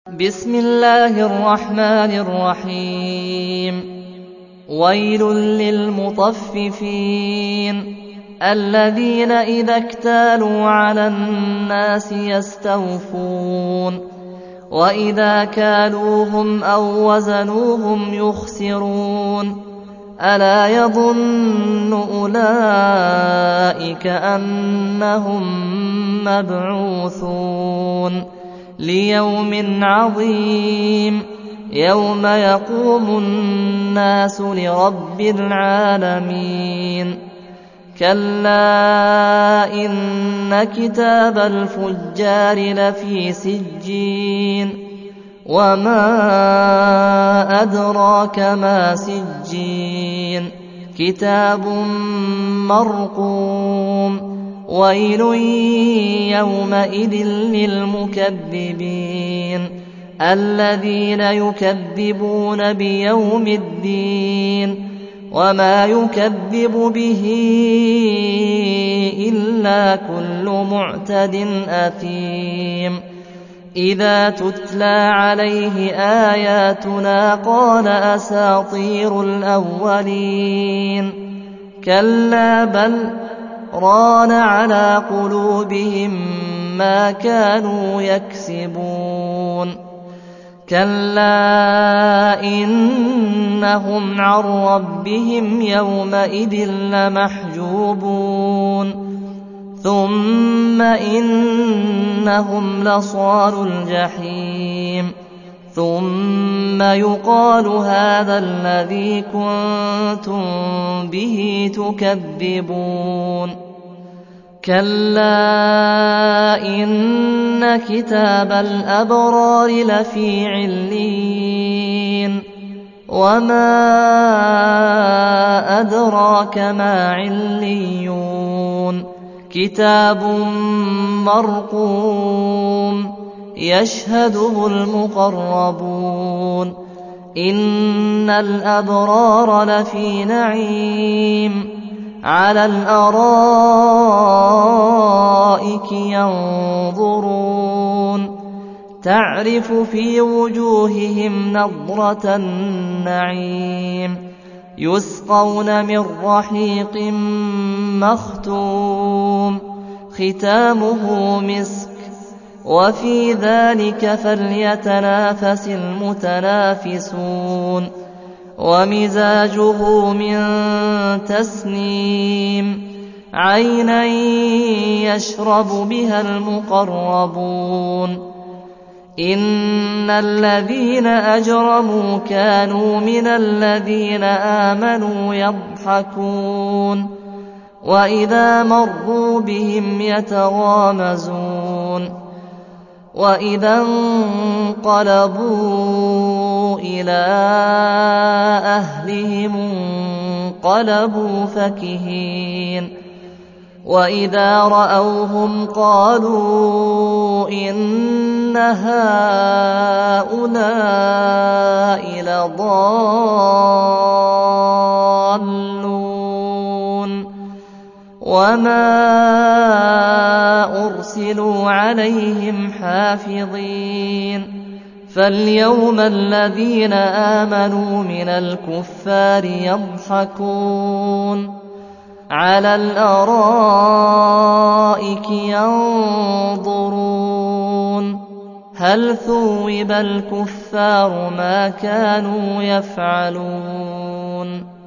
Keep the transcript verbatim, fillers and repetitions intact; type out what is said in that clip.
بسم الله الرحمن الرحيم ويل للمطففين الذين إذا اكتالوا على الناس يستوفون وإذا كالوهم أو وزنوهم يخسرون ألا يظن أولئك أنهم مبعوثون ليوم عظيم يوم يقوم الناس لرب العالمين كلا إن كتاب الفجار لفي سجين وما أدراك ما سجين كتاب مرقوم ويل يومئذ للمكذبين الذين يكذبون بيوم الدين وما يكذب به إلا كل معتد أثيم إذا تتلى عليه آياتنا قال أساطير الأولين كلا بل ران على قلوبهم ما كانوا يكسبون كلا إنهم عن ربهم يومئذ لمحجوبون ثم إنهم لصالو الجحيم ثم يقال هذا الذي كنتم به تكذبون كلا إن كتاب الأبرار لفي عليين وما أدراك ما عليون كتاب مرقوم يشهده المقربون إن الأبرار لفي نعيم على الأرائك ينظرون تعرف في وجوههم نضرة النعيم يسقون من رحيق مختوم ختامه مسك وفي ذلك فليتنافس المتنافسون ومزاجه من تسنيم عينا يشرب بها المقربون إن الذين أجرموا كانوا من الذين آمنوا يضحكون وإذا مروا بهم يتغامزون وإذا انقلبوا إلى أهلهم انقلبوا فكهين وإذا رأوهم قالوا إن هؤلاء لضالون وما أرسلوا عليهم حافظين فاليوم الذين آمنوا من الكفار يضحكون على الأرائك ينظرون هل ثوب الكفار ما كانوا يفعلون